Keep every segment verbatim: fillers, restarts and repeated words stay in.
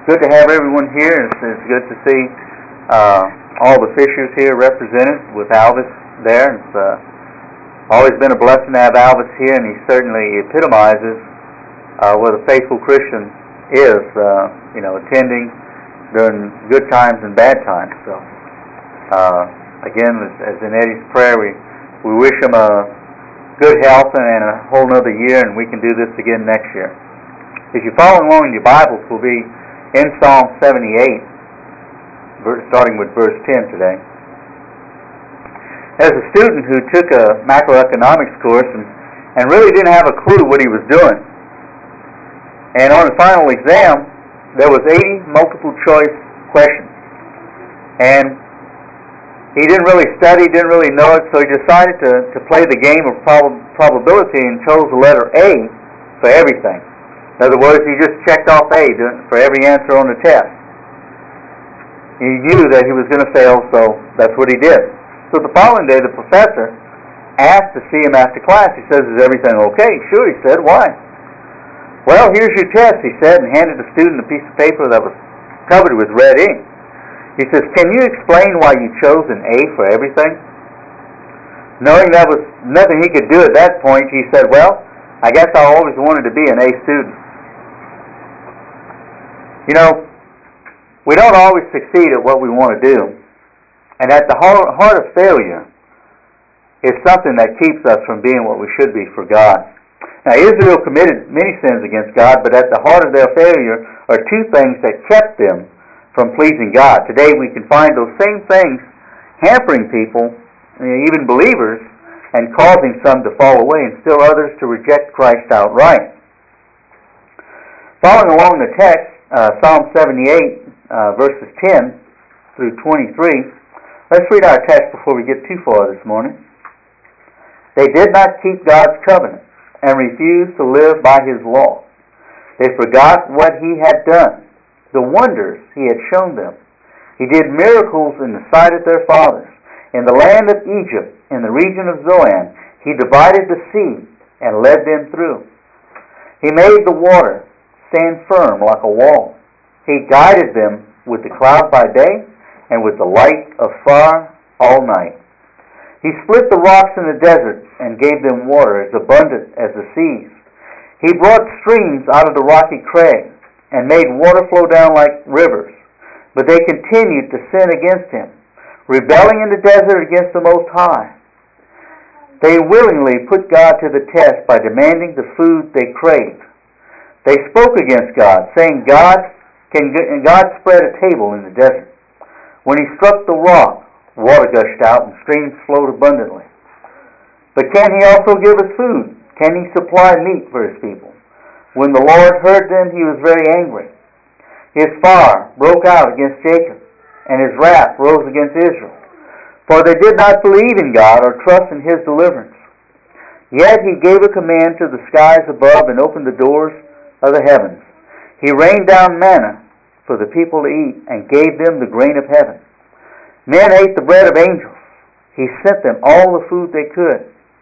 good to have everyone here. It's, it's good to see uh, all the fishers here represented with Alvis there. It's uh, always been a blessing to have Alvis here, and he certainly epitomizes uh, what a faithful Christian is, uh, you know, attending during good times and bad times. So, uh, again, as, as in Eddie's prayer, we, we wish him a good health and a whole nother year, and we can do this again next year. If you're following along in your Bibles, we'll be in Psalm seventy-eight, starting with verse ten today. As a student who took a macroeconomics course and, and really didn't have a clue what he was doing, and on the final exam, there was eighty multiple choice questions. And he didn't really study, didn't really know it, so he decided to, to play the game of prob- probability and chose the letter A for everything. In other words, he just checked off A for every answer on the test. He knew that he was going to fail, so that's what he did. So the following day, the professor asked to see him after class. He says, "Is everything okay?" "Sure," he said. "Why?" "Well, here's your test," he said, and handed the student a piece of paper that was covered with red ink. He says, "Can you explain why you chose an A for everything?" Knowing that was nothing he could do at that point, he said, "Well, I guess I always wanted to be an A student." You know, we don't always succeed at what we want to do. And at the heart of failure is something that keeps us from being what we should be for God. Now, Israel committed many sins against God, but at the heart of their failure are two things that kept them from pleasing God. Today we can find those same things hampering people, even believers, and causing some to fall away and still others to reject Christ outright. Following along the text, uh, Psalm seventy-eight, uh, verses ten through twenty-three, let's read our text before we get too far this morning. "They did not keep God's covenant and refused to live by His law. They forgot what He had done, the wonders He had shown them. He did miracles in the sight of their fathers. In the land of Egypt, in the region of Zoan, He divided the sea and led them through. He made the water stand firm like a wall. He guided them with the cloud by day and with the light of fire all night. He split the rocks in the desert and gave them water as abundant as the seas. He brought streams out of the rocky crag and made water flow down like rivers. But they continued to sin against Him, rebelling in the desert against the Most High. They willingly put God to the test by demanding the food they craved. They spoke against God, saying, God can God spread a table in the desert. When He struck the rock, water gushed out and streams flowed abundantly. But can He also give us food? Can He supply meat for His people? When the Lord heard them, He was very angry. His fire broke out against Jacob, and His wrath rose against Israel. For they did not believe in God or trust in His deliverance. Yet He gave a command to the skies above and opened the doors of the heavens. He rained down manna for the people to eat and gave them the grain of heaven. Men ate the bread of angels. He sent them all the food they could.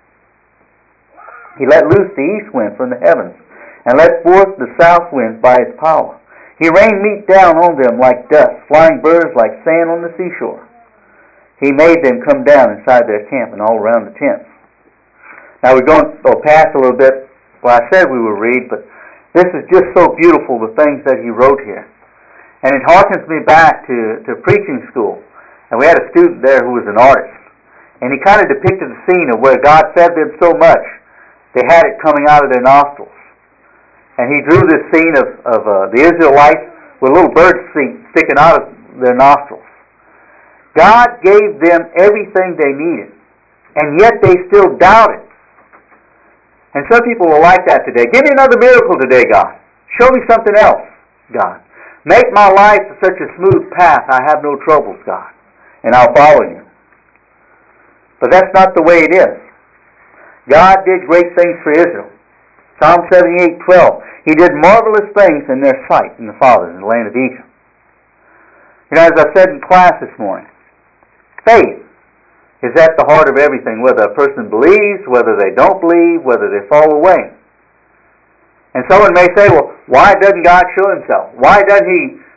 He let loose the east wind from the heavens and let forth the south wind by His power. He rained meat down on them like dust, flying birds like sand on the seashore. He made them come down inside their camp and all around the tents. Now we're going to go past a little bit. Well, I said we would read, but this is just so beautiful, the things that he wrote here. And it harkens me back to, to preaching school. And we had a student there who was an artist. And he kind of depicted the scene of where God fed them so much, they had it coming out of their nostrils. And he drew this scene of, of uh, the Israelites with little birds sticking out of their nostrils. God gave them everything they needed, and yet they still doubted. And some people are like that today. Give me another miracle today, God. Show me something else, God. Make my life such a smooth path I have no troubles, God, and I'll follow you. But that's not the way it is. God did great things for Israel. Psalm seventy-eight twelve. He did marvelous things in their sight in the fathers in the land of Egypt. You know, as I said in class this morning, faith is at the heart of everything, whether a person believes, whether they don't believe, whether they fall away. And someone may say, well, why doesn't God show Himself? Why doesn't He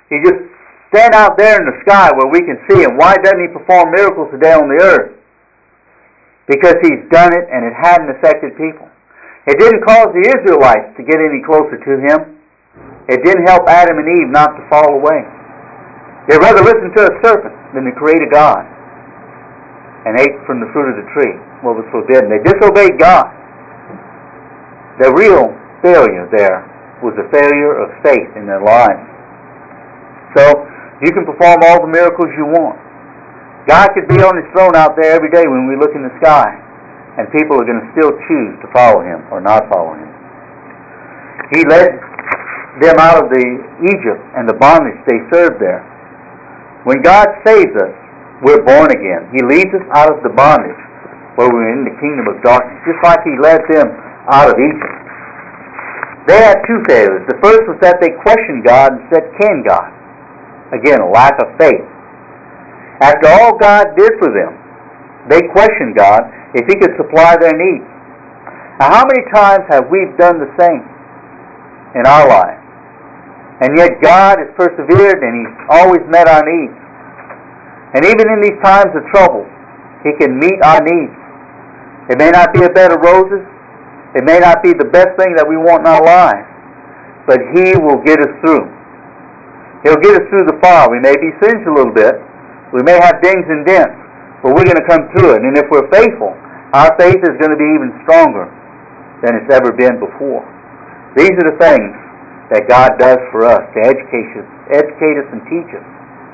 He just stand out there in the sky where we can see Him. Why doesn't He perform miracles today on the earth? Because He's done it and it hadn't affected people. It didn't cause the Israelites to get any closer to Him. It didn't help Adam and Eve not to fall away. They'd rather listen to a serpent than to create a God, and ate from the fruit of the tree, what was forbidden. They disobeyed God. The real failure there was a failure of faith in their lives. So, you can perform all the miracles you want. God could be on His throne out there every day when we look in the sky, and people are going to still choose to follow Him or not follow Him. He led them out of the Egypt and the bondage they served there. When God saves us, we're born again. He leads us out of the bondage where we're in the kingdom of darkness, just like He led them out of Egypt. They had two failures. The first was that they questioned God and said, "Can God?" Again, a lack of faith. After all God did for them, they questioned God if He could supply their needs. Now, how many times have we done the same in our lives? And yet God has persevered and He's always met our needs. And even in these times of trouble, He can meet our needs. It may not be a bed of roses. It may not be the best thing that we want in our lives. But He will get us through. He'll get us through the fire. We may be singed a little bit. We may have dings and dents. But we're going to come through it. And if we're faithful, our faith is going to be even stronger than it's ever been before. These are the things that God does for us to educate us, educate us and teach us.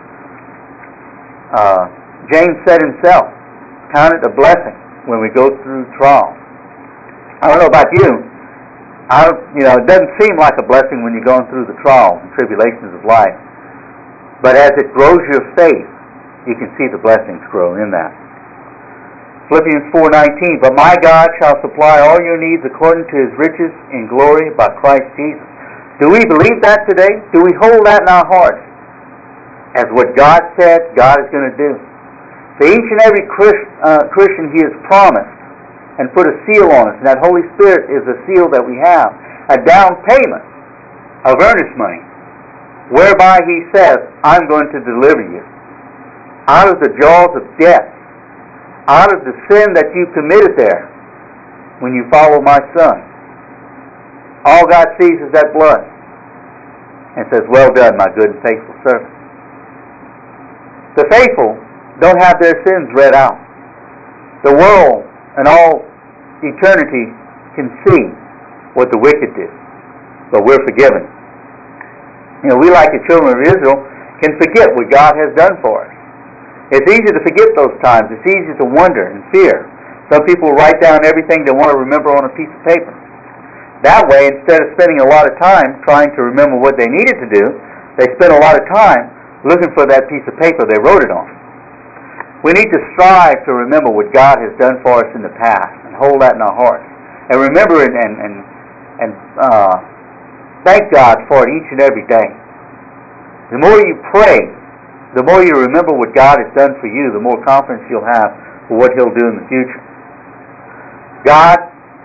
Uh, James said himself, "Count it a blessing when we go through trials." I don't know about you. I don't, you know, it doesn't seem like a blessing when you're going through the trials and tribulations of life. But as it grows your faith, you can see the blessings grow in that. Philippians four nineteen, "But my God shall supply all your needs according to His riches in glory by Christ Jesus." Do we believe that today? Do we hold that in our hearts? As what God said, God is going to do. For each and every Christ, uh, Christian He has promised and put a seal on us. And that Holy Spirit is a seal that we have. A down payment of earnest money, whereby He says, "I'm going to deliver you out of the jaws of death, out of the sin that you committed there when you follow my Son." All God sees is that blood and says, "Well done, my good and faithful servant." The faithful don't have their sins read out. The world and all eternity can see what the wicked did, but we're forgiven. You know, we, like the children of Israel, can forget what God has done for us. It's easy to forget those times. It's easy to wonder and fear. Some people write down everything they want to remember on a piece of paper. That way, instead of spending a lot of time trying to remember what they needed to do, they spent a lot of time looking for that piece of paper they wrote it on. We need to strive to remember what God has done for us in the past and hold that in our hearts. And remember it and, and, and uh, thank God for it each and every day. The more you pray, the more you remember what God has done for you, the more confidence you'll have for what He'll do in the future. God,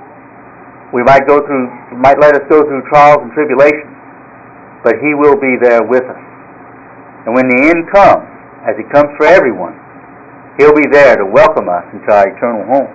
we might go through, might let us go through trials and tribulations, but He will be there with us. And when the end comes, as He comes for everyone, He'll be there to welcome us into our eternal home.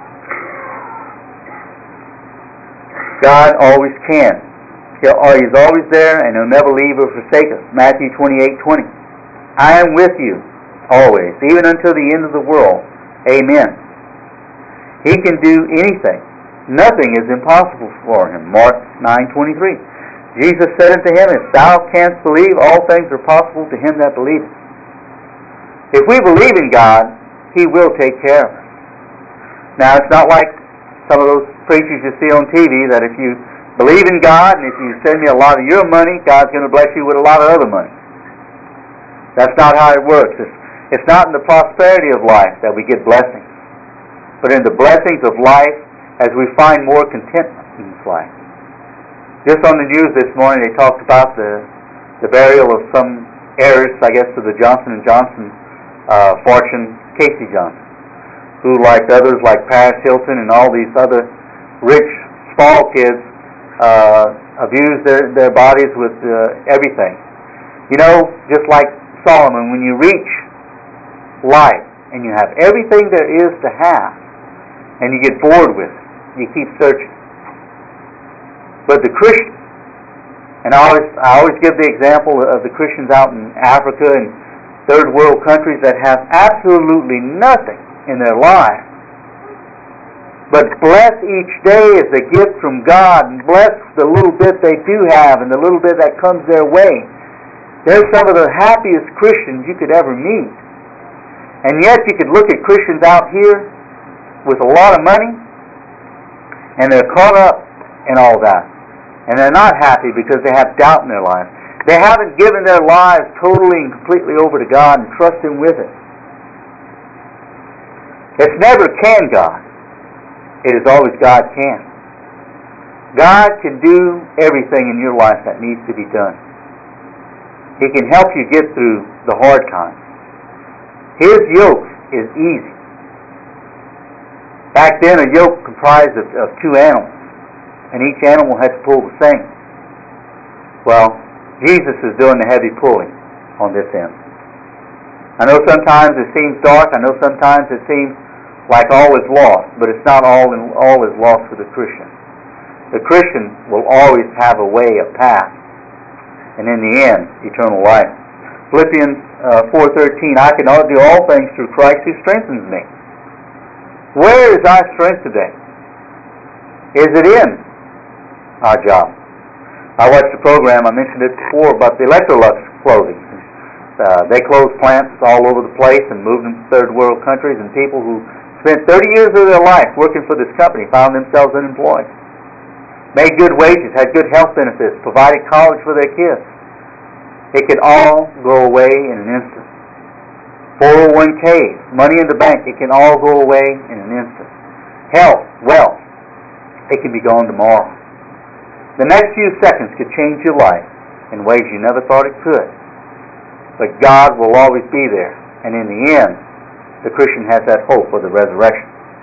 God always can. He'll, He's always there, and He'll never leave or forsake us. Matthew twenty-eight twenty. "I am with you always, even until the end of the world. Amen." He can do anything. Nothing is impossible for Him. Mark nine twenty-three. Jesus said unto him, "If thou canst believe, all things are possible to him that believeth." If we believe in God, He will take care of us. Now, it's not like some of those preachers you see on T V that if you believe in God and if you send me a lot of your money, God's going to bless you with a lot of other money. That's not how it works. It's, it's not in the prosperity of life that we get blessings, but in the blessings of life as we find more contentment in this life. Just on the news this morning, they talked about the the burial of some heiress, I guess, to the Johnson and Johnson uh, fortune, Casey Johnson, who, like others, like Paris Hilton and all these other rich, small kids, uh, abused their, their bodies with uh, everything. You know, just like Solomon, when you reach life and you have everything there is to have and you get bored with it, you keep searching. But the Christian, and I always, I always give the example of the Christians out in Africa and third world countries that have absolutely nothing in their lives, but bless each day as a gift from God, and bless the little bit they do have and the little bit that comes their way. They're some of the happiest Christians you could ever meet. And yet you could look at Christians out here with a lot of money, and they're caught up in all that. And they're not happy because they have doubt in their lives. They haven't given their lives totally and completely over to God and trust Him with it. It's never can God. It is always God can. God can do everything in your life that needs to be done. He can help you get through the hard times. His yoke is easy. Back then, a yoke comprised of, of two animals, and each animal had to pull the same. Well, Jesus is doing the heavy pulling on this end. I know sometimes it seems dark. I know sometimes it seems like all is lost, but it's not all in, all is lost for the Christian. The Christian will always have a way, a path, and in the end, eternal life. Philippians uh, four thirteen, I can do all things through Christ who strengthens me. Where is our strength today? Is it in our job? I watched a program, I mentioned it before, about the Electrolux clothing. Uh, they closed plants all over the place and moved them to third world countries, and people who spent thirty years of their life working for this company found themselves unemployed. Made good wages, had good health benefits, provided college for their kids. It could all go away in an instant. four oh one k's, money in the bank, it can all go away in an instant. Health, wealth, it can be gone tomorrow. The next few seconds could change your life in ways you never thought it could. But God will always be there. And in the end, the Christian has that hope for the resurrection.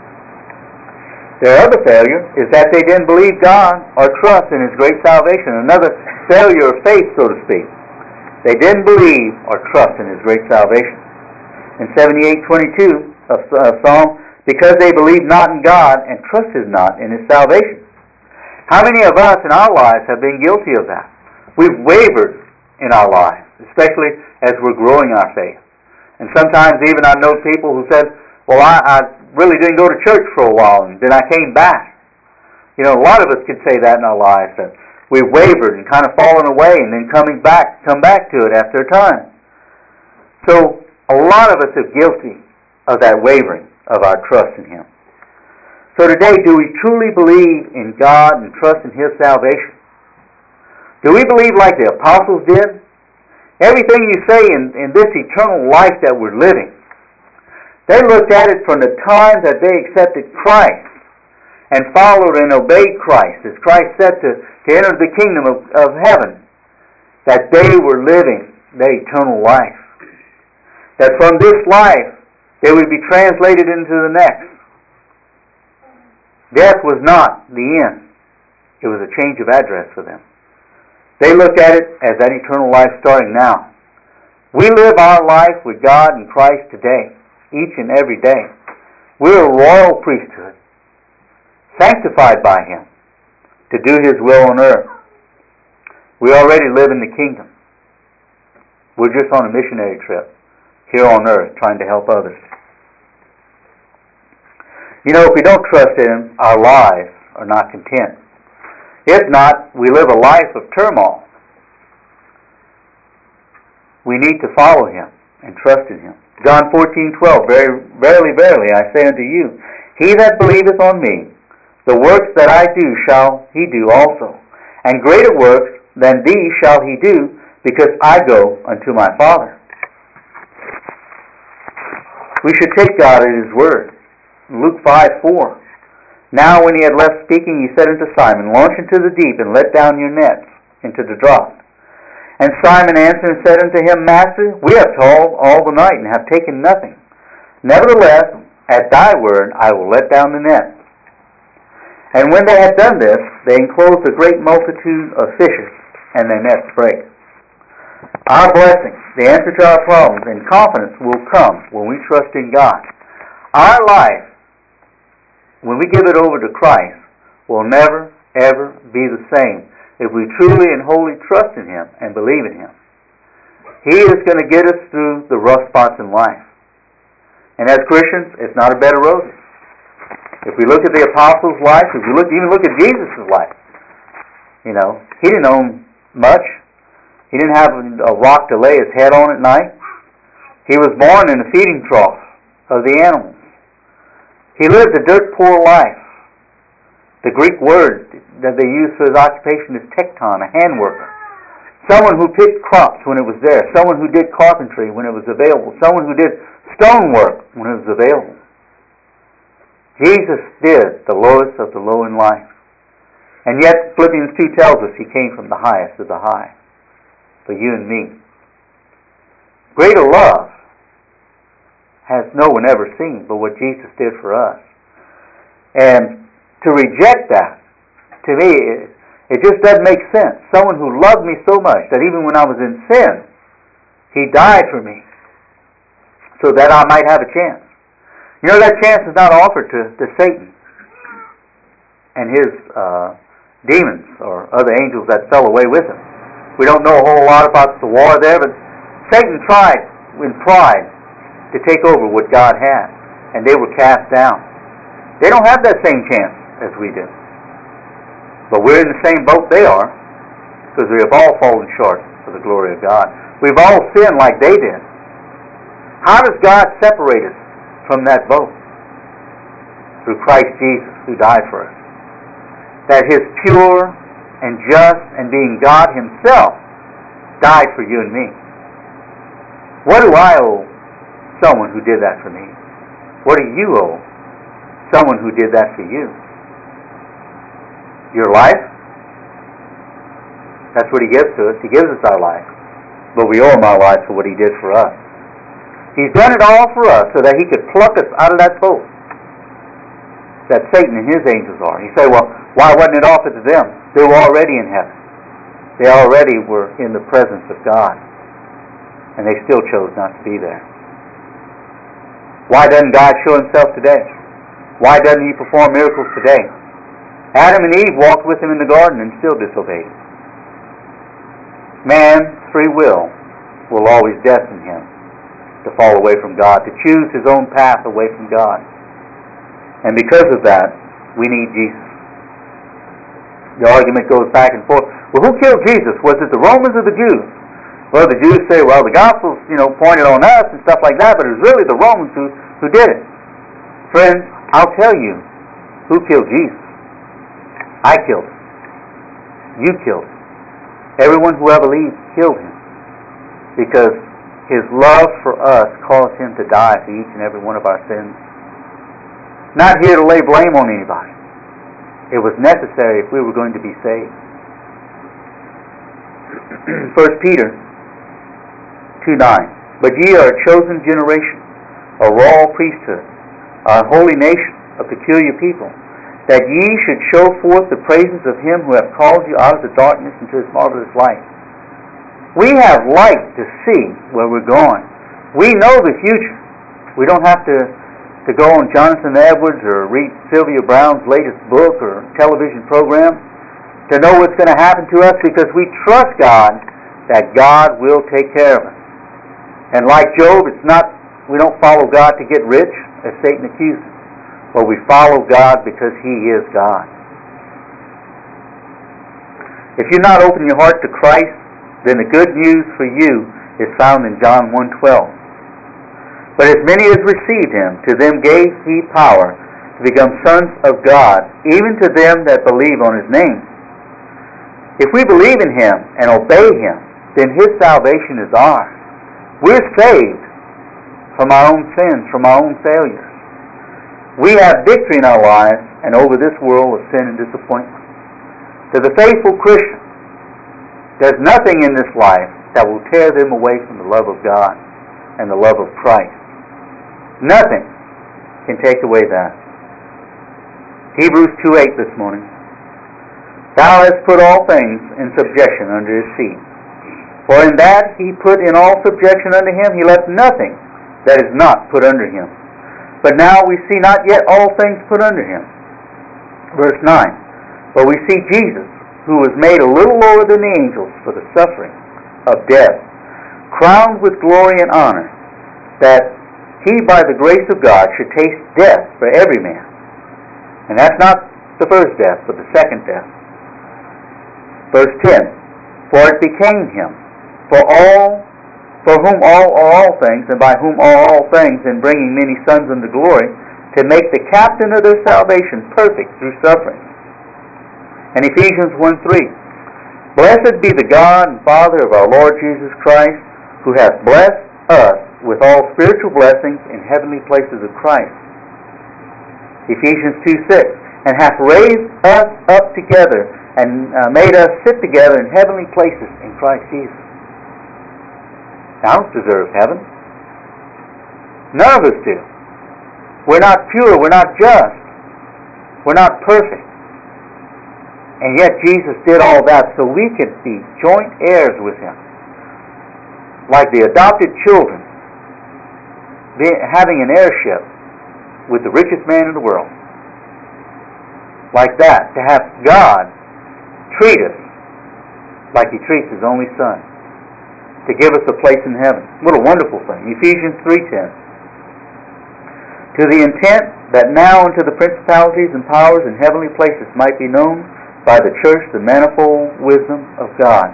Their other failure is that they didn't believe God or trust in His great salvation. Another failure of faith, so to speak. They didn't believe or trust in His great salvation. In seventy-eight twenty-two of uh, Psalm, because they believed not in God and trusted not in His salvation. How many of us in our lives have been guilty of that? We've wavered in our lives, especially as we're growing our faith. And sometimes even I know people who said, well, I, I really didn't go to church for a while, and then I came back. You know, a lot of us could say that in our lives, that we wavered and kind of fallen away and then coming back, come back to it after a time. So a lot of us are guilty of that wavering of our trust in Him. So today, do we truly believe in God and trust in His salvation? Do we believe like the apostles did? Everything you say in, in this eternal life that we're living, they looked at it from the time that they accepted Christ and followed and obeyed Christ, as Christ said to, to enter the kingdom of, of heaven, that they were living their eternal life. That from this life, they would be translated into the next. Death was not the end. It was a change of address for them. They looked at it as that eternal life starting now. We live our life with God and Christ today, each and every day. We're a royal priesthood, sanctified by Him to do His will on earth. We already live in the kingdom. We're just on a missionary trip here on earth trying to help others. You know, if we don't trust in Him, our lives are not content. If not, we live a life of turmoil. We need to follow Him and trust in Him. John fourteen twelve, Very, Verily, verily, I say unto you, he that believeth on me, the works that I do shall he do also. And greater works than these shall he do, because I go unto my Father. We should take God at His word. Luke five four. Now when He had left speaking, He said unto Simon, Launch into the deep, and let down your nets into the draught. And Simon answered and said unto Him, Master, we have toiled all the night, and have taken nothing. Nevertheless, at Thy word I will let down the net. And when they had done this, they enclosed a great multitude of fishes, and their nets brake. Our blessings, the answer to our problems, and confidence will come when we trust in God. Our life, when we give it over to Christ, will never, ever be the same if we truly and wholly trust in Him and believe in Him. He is going to get us through the rough spots in life. And as Christians, it's not a bed of roses. If we look at the apostles' life, if we look, even look at Jesus' life, you know, He didn't own much. He didn't have a rock to lay His head on at night. He was born in the feeding trough of the animals. He lived a dirt poor life. The Greek word that they use for his occupation is tekton, a hand worker. Someone who picked crops when it was there. Someone who did carpentry when it was available. Someone who did stonework when it was available. Jesus did the lowest of the low in life. And yet Philippians two tells us He came from the highest of the high for you and me. Greater love has no one ever seen but what Jesus did for us. And to reject that, to me, it, it just doesn't make sense. Someone who loved me so much that even when I was in sin, He died for me so that I might have a chance. You know, that chance is not offered to, to Satan and his uh, demons or other angels that fell away with him. We don't know a whole lot about the war there, but Satan tried in pride to take over what God had, and they were cast down. They don't have that same chance as we do. But we're in the same boat they are, because we have all fallen short of the glory of God. We've all sinned like they did. How does God separate us from that boat? Through Christ Jesus, who died for us. That His pure and just and being God Himself died for you and me. What do I owe someone who did that for me? What do you owe someone who did that for you? Your life? That's what He gives to us. He gives us our life. But we owe Him our life for what He did for us. He's done it all for us so that He could pluck us out of that boat that Satan and his angels are. You say, well, why wasn't it offered to them? They were already in heaven. They already were in the presence of God. And they still chose not to be there. Why doesn't God show Himself today? Why doesn't He perform miracles today? Adam and Eve walked with Him in the garden and still disobeyed. Man's free will will always destine him to fall away from God, to choose his own path away from God. And because of that, we need Jesus. The argument goes back and forth. Well, who killed Jesus? Was it the Romans or the Jews? Well, the Jews say, well, the Gospels, you know, pointed on us and stuff like that, but it was really the Romans who, who did it. Friends, I'll tell you who killed Jesus. I killed Him. You killed Him. Everyone who ever lived killed Him. Because His love for us caused Him to die for each and every one of our sins. Not here to lay blame on anybody. It was necessary if we were going to be saved. First Peter two nine. But ye are a chosen generation, a royal priesthood, a holy nation, a peculiar people, that ye should show forth the praises of Him who hath called you out of the darkness into His marvelous light. We have light to see where we're going. We know the future. We don't have to, to go on Jonathan Edwards or read Sylvia Brown's latest book or television program to know what's going to happen to us, because we trust God that God will take care of us. And like Job, it's not, we don't follow God to get rich, as Satan accuses. But we follow God because He is God. If you're not opening your heart to Christ, then the good news for you is found in John one twelve. But as many as received Him, to them gave He power to become sons of God, even to them that believe on His name. If we believe in Him and obey Him, then His salvation is ours. We're saved from our own sins, from our own failures. We have victory in our lives and over this world of sin and disappointment. To the faithful Christian, there's nothing in this life that will tear them away from the love of God and the love of Christ. Nothing can take away that. Hebrews two eight this morning. Thou hast put all things in subjection under His feet. For in that he put in all subjection unto him, he left nothing that is not put under him. But now we see not yet all things put under him. Verse nine. But we see Jesus, who was made a little lower than the angels for the suffering of death, crowned with glory and honor, that he by the grace of God should taste death for every man. And that's not the first death, but the second death. Verse ten. For it became him, for all, for whom all are all things, and by whom are all things, in bringing many sons unto glory, to make the captain of their salvation perfect through suffering. And Ephesians one three. Blessed be the God and Father of our Lord Jesus Christ, who hath blessed us with all spiritual blessings in heavenly places of Christ. Ephesians two six. And hath raised us up together, and uh, made us sit together in heavenly places in Christ Jesus. I don't deserve heaven. None of us do. We're not pure. We're not just. We're not perfect. And yet Jesus did all that so we could be joint heirs with Him. Like the adopted children, having an heirship with the richest man in the world. Like that. To have God treat us like He treats His only Son, to give us a place in heaven. What a wonderful thing. Ephesians three ten. To the intent that now unto the principalities and powers in heavenly places might be known by the church the manifold wisdom of God.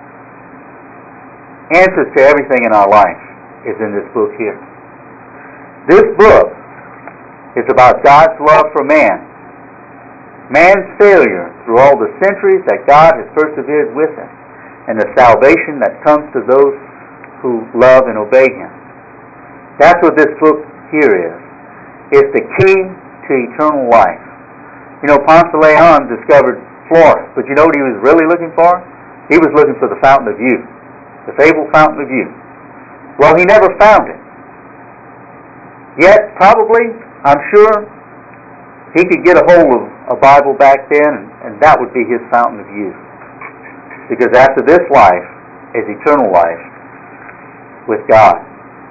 Answers to everything in our life is in this book here. This book is about God's love for man. Man's failure through all the centuries that God has persevered with him, and the salvation that comes to those who love and obey Him. That's what this book here is. It's the key to eternal life. You know, Ponce de Leon discovered Florida, but you know what he was really looking for? He was looking for the fountain of youth, the fabled fountain of youth. Well, he never found it. Yet, probably, I'm sure, he could get a hold of a Bible back then, and, and that would be his fountain of youth. Because after this life is eternal life with God.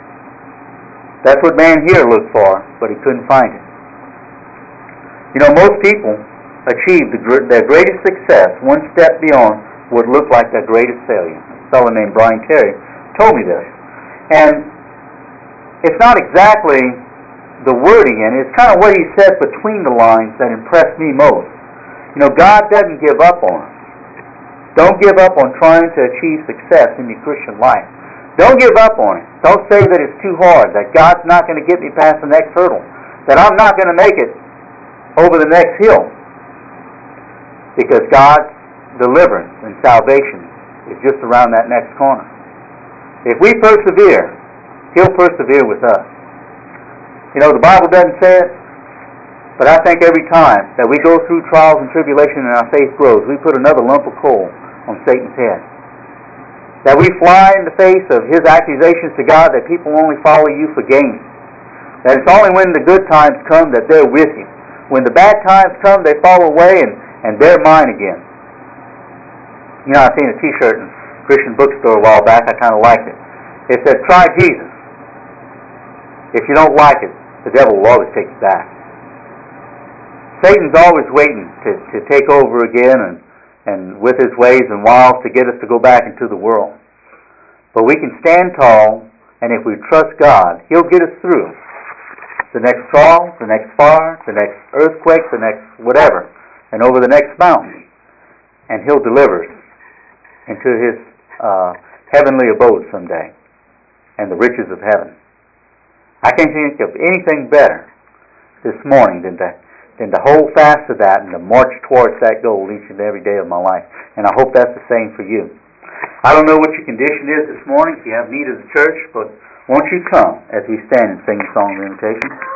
That's what man here looked for, but he couldn't find it. You know, most people achieve the, their greatest success one step beyond what looked like their greatest failure. A fellow named Brian Terry told me this. And it's not exactly the wording in it. It's kind of what he said between the lines that impressed me most. You know, God doesn't give up on us. Don't give up on trying to achieve success in your Christian life. Don't give up on it. Don't say that it's too hard, that God's not going to get me past the next hurdle, that I'm not going to make it over the next hill. Because God's deliverance and salvation is just around that next corner. If we persevere, He'll persevere with us. You know, the Bible doesn't say it, but I think every time that we go through trials and tribulation and our faith grows, we put another lump of coal on Satan's head. That we fly in the face of his accusations to God that people only follow you for gain. That it's only when the good times come that they're with you. When the bad times come, they fall away and, and they're mine again. You know, I seen a t-shirt in a Christian bookstore a while back. I kind of liked it. It said, "Try Jesus. If you don't like it, the devil will always take you back." Satan's always waiting to, to take over again and, and with his ways and wiles to get us to go back into the world. But we can stand tall, and if we trust God, He'll get us through the next trial, the next fire, the next earthquake, the next whatever, and over the next mountain. And He'll deliver us into His uh, heavenly abode someday and the riches of heaven. I can't think of anything better this morning than to, than to hold fast to that and to march towards that goal each and every day of my life. And I hope that's the same for you. I don't know what your condition is this morning, if you have need of the church, but won't you come as we stand and sing the song of invitation?